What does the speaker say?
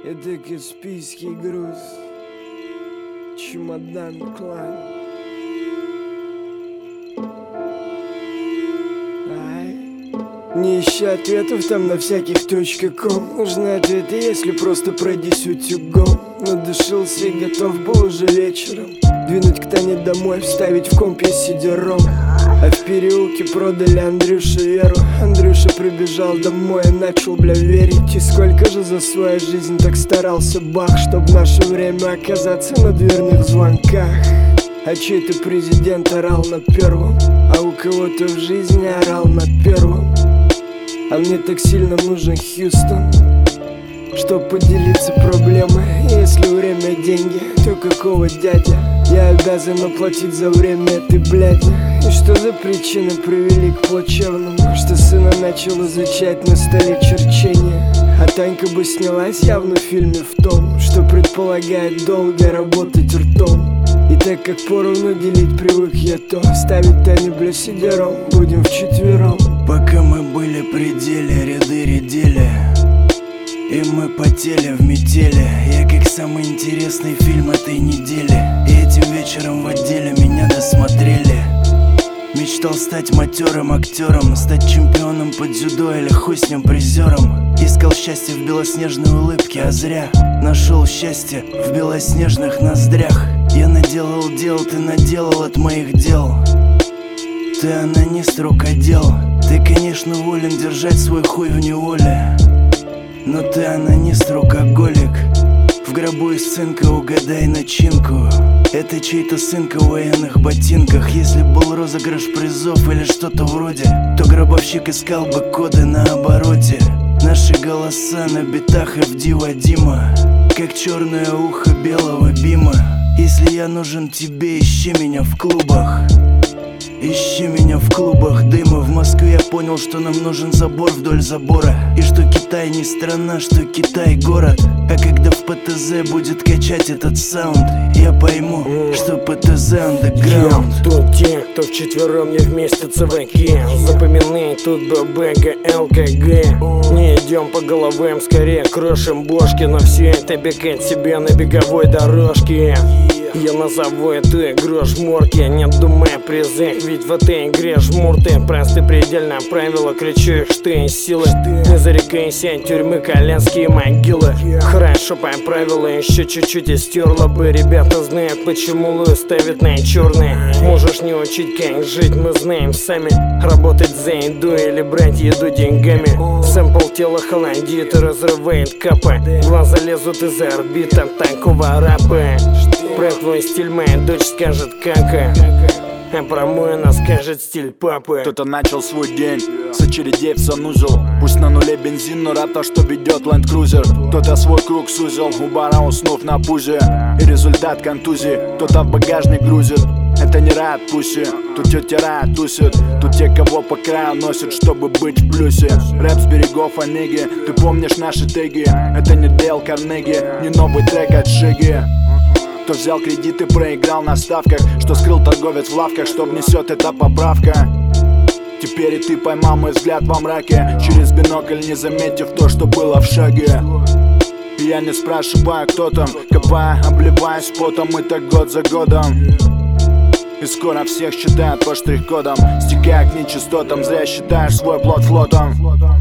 Это Каспийский груз, чемодан клан. Не ищи ответов там на всяких .com. Нужны ответы, если просто пройдись утюгом. Надышился и готов был уже вечером двинуть к Тане домой, вставить в компе CD-ROM. А в переулке продали Андрюше веру. Андрюша прибежал домой и начал, верить. И сколько же за свою жизнь так старался Бах, чтоб в наше время оказаться на дверных звонках. А чей-то президент орал на первом, а у кого-то в жизни орал на первом. А мне так сильно нужен Хьюстон, чтоб поделиться проблемой. Если время деньги, то какого дядя? Я обязан оплатить за время этой бляди. И что за причины привели к плачевному? Что сына начал изучать на столе черчение. А Танька бы снялась явно в фильме в том, что предполагает долго работать ртом. И так как поровну делить привык я, то ставить Таню CD-ROM будем вчетвером. Пока мы были при деле, ряды редели, и мы потели в метели. Я как самый интересный фильм этой недели. И этим вечером в отделе меня досмотрели. Мечтал стать матерым актером, стать чемпионом по дзюдо или хуй с ним призером. Искал счастье в белоснежной улыбке, а зря нашел счастье в белоснежных ноздрях. Я наделал дел, ты наделал от моих дел. Ты анонист, рукодел. Ты, конечно, волен держать свой хуй в неволе, но ты анонист, рукоголик. В гробу из цинка угадай начинку. Это чей-то сынка в военных ботинках. Если был розыгрыш призов или что-то вроде, то гробовщик искал бы коды на обороте. Наши голоса на битах и в Дива Дима, как черное ухо белого бима. Если я нужен тебе, ищи меня в клубах. Ищи меня в клубах дыма. В Москве я понял, что нам нужен забор вдоль забора. И что Китай не страна, что Китай город. А когда в ПТЗ будет качать этот саунд, я пойму, что ПТЗ underground. Тут те, кто вчетвером, не вместе ЦВК. Запоминай, тут ББГ, ЛКГ. Не идем по головам, скорее крошим бошки. Но все это бегать себе на беговой дорожке. Я назову эту игру жмурки, не думая о призах, ведь в этой игре жмурты. Просты предельно правила, кричу их, что есть силы. Не зарекайся от тюрьмы, коляски и могилы. Хорошо поправила, еще чуть-чуть и стерла бы. Ребята знают, почему Луи ставит на черные. Можешь не учить, как жить, мы знаем сами. Работать за еду или брать еду деньгами. Сэмпл тела холодит и разрывает капы. Глаза лезут из орбит от такого рапа. Про твой стиль моя дочь скажет кака, а про мой она скажет стиль папы. Кто-то начал свой день с очередей в санузел. Пусть на нуле бензин, но рад то, что ведет Land Cruiser. Кто-то свой круг сузил, у бара уснув на пузе. И результат контузии кто-то в багажник грузит. Это не рад пуси, тут тетя Рая тусит. Тут те, кого по краю носят, чтобы быть в плюсе. Рэп с берегов Онеги, ты помнишь наши теги. Это не Дейл Карнеги, не новый трек от Шиги. Кто взял кредит и проиграл на ставках, что скрыл торговец в лавках, что внесет эта поправка. Теперь и ты поймал мой взгляд во мраке, через бинокль не заметив то, что было в шаге. И я не спрашиваю, кто там, копая, обливаясь потом, и так год за годом. И скоро всех считают по штрих-кодам, стекая к нечистотам, зря считаешь свой плод флотом.